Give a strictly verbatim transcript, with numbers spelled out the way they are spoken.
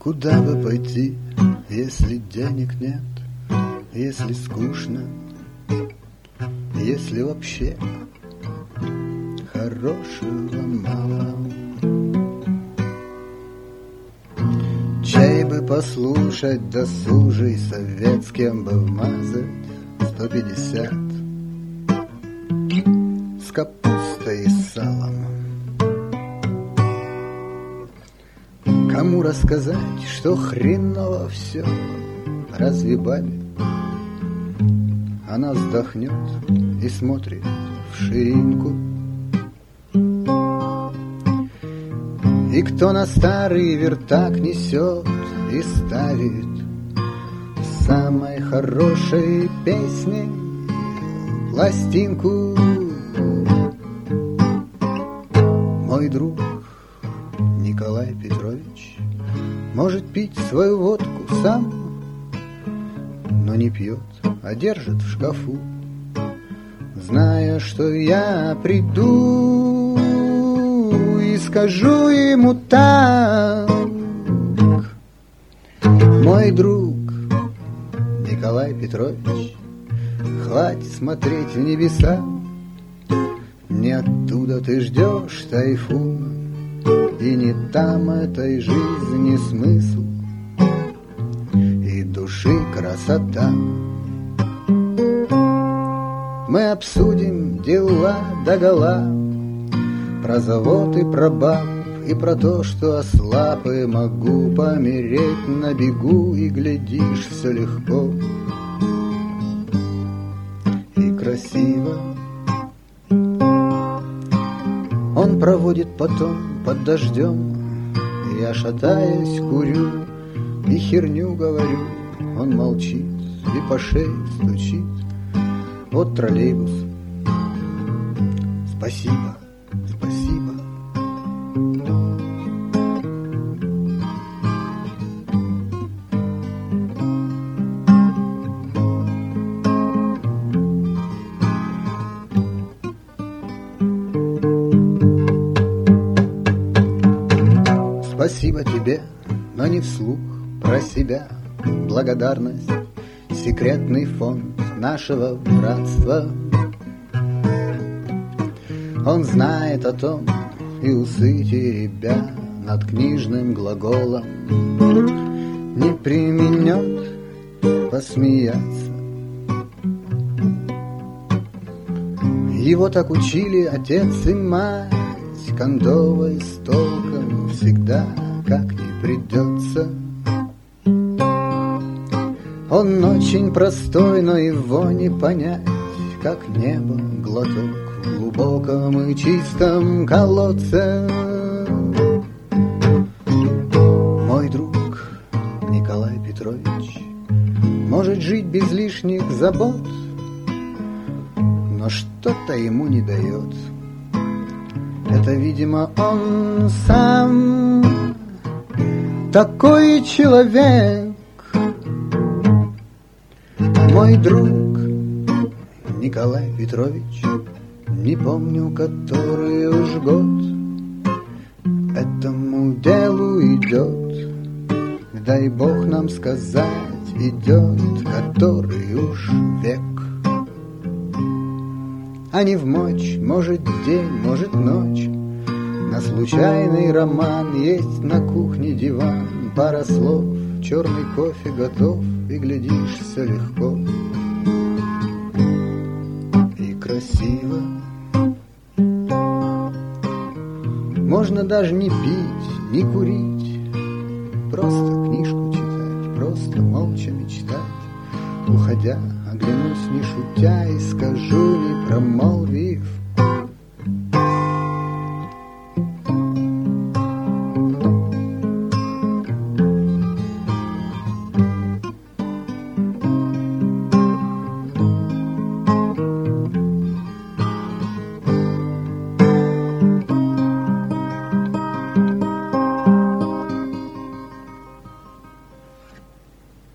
Куда бы пойти, если денег нет, если скучно, если вообще хорошего мало? Чей бы послушать досужий совет, с кем бы вмазать сто пятьдесят с капустой и салом? Кому рассказать, что хреново все? Разве бабе? Она вздохнет и смотрит в ширинку. И кто на старый вертак несет и ставит самой хорошей песни пластинку? Мой друг Николай Петрович может пить свою водку сам, но не пьет, а держит в шкафу, зная, что я приду и скажу ему так: мой друг Николай Петрович, хватит смотреть в небеса, не оттуда ты ждешь тайфуна, и не там этой жизни смысл и души красота. Мы обсудим дела догола, про завод и про баб, и про то, что ослаб и могу помереть на бегу, и глядишь, все легко и красиво. Он проводит потом под дождем, я, шатаясь, курю и херню говорю. Он молчит и по шее стучит. Вот троллейбус. Спасибо, спасибо. Спасибо тебе, но не вслух, про себя. Благодарность, секретный фонд нашего братства. Он знает о том, и усы теребя над книжным глаголом не применет посмеяться. Его так учили отец и мать, кондовой с толком всегда как не придется. Он очень простой, но его не понять, как небо глоток в глубоком и чистом колодце. Мой друг Николай Петрович может жить без лишних забот, но что-то ему не дает. Это, видимо, он сам такой человек. Мой друг Николай Петрович, не помню, который уж год этому делу идет. Дай Бог нам сказать, идет который уж век. А не в мочь, может день, может ночь, на случайный роман есть на кухне диван, пара слов, черный кофе готов, и глядишь, все легко и красиво. Можно даже не пить, не курить, просто книжку читать, просто молча мечтать. Уходя, оглянусь не шутя и скажу, не промолвив